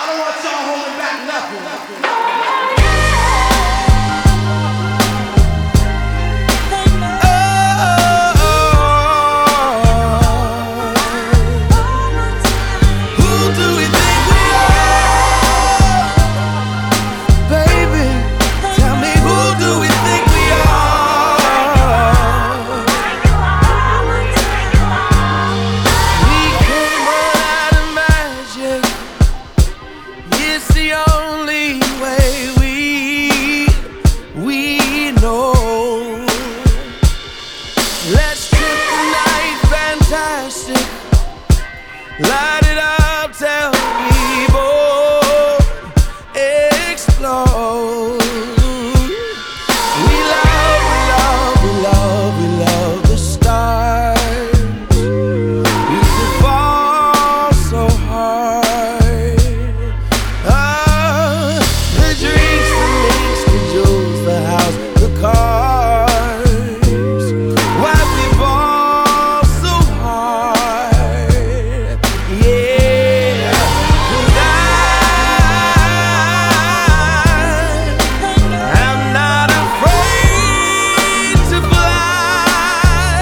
don't want y'all holding back nothing. Light it up, tell people, explode. We love the stars. We could fall so hard. The drinks, the links, the jewels, the house, the cars. Why we fall so hard? Yeah, 'cause I'm not afraid to fly.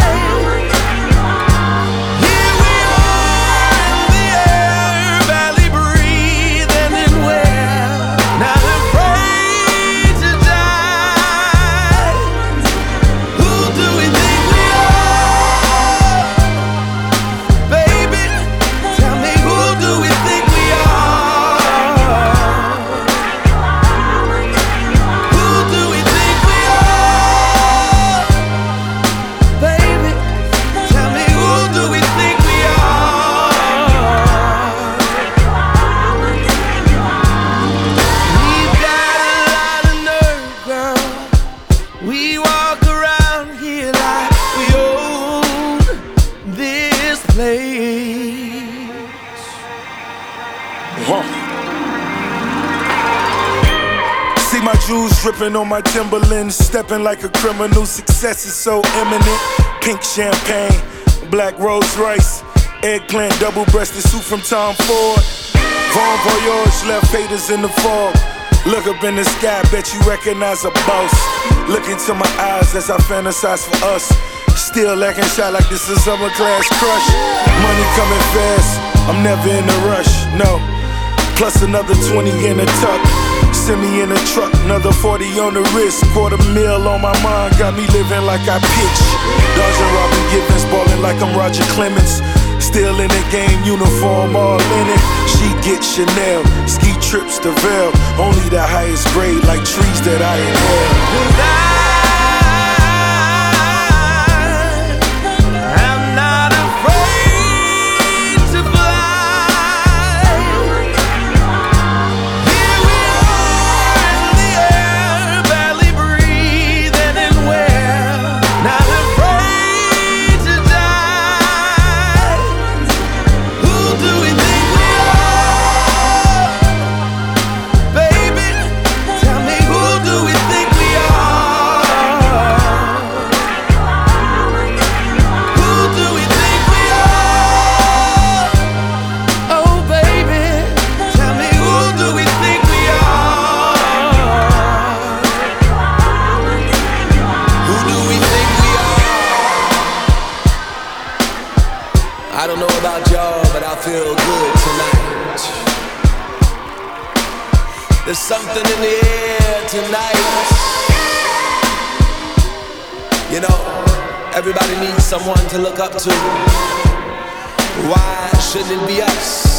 Here we are in the air, barely breathing, and we're not afraid to die. Who do we think we are? Baby, tell me, who do we think we are? Who do we think we are? Baby, tell me, who do we think we are? We've got a lot of nerve, girl. We walk around here like we own this place. See my jewels dripping on my Timberlands, stepping like a criminal. Success is so imminent. Pink champagne, black Rolls Royce, eggplant, double-breasted suit from Tom Ford. Bon voyage left haters in the fog. Look up in the sky, bet you recognize a boss. Look into my eyes as I fantasize for us. Still acting shy like this is summer class crush. Money coming fast, I'm never in a rush, no. Plus another 20 in a tuck. Send me in a truck, another 40 on the wrist. $250,000 on my mind, got me living like I pitch. Dodging Robin Givens, ballin' like I'm Roger Clemens. Still in the game, uniform all in it. She gets Chanel, ski trips to Vail. Only the highest grade, like trees that I inhale. I'm not afraid to fly. Here we are in the air, barely breathing, and we're not afraid to die. Who do we think we are? Baby, tell me, who do we think we are? Who do we think we are? Oh baby, tell me, who do we think we are? Who do we think we are? I don't know about y'all, but I feel good tonight. There's something in the air tonight. You know, everybody needs someone to look up to. Why shouldn't it be us?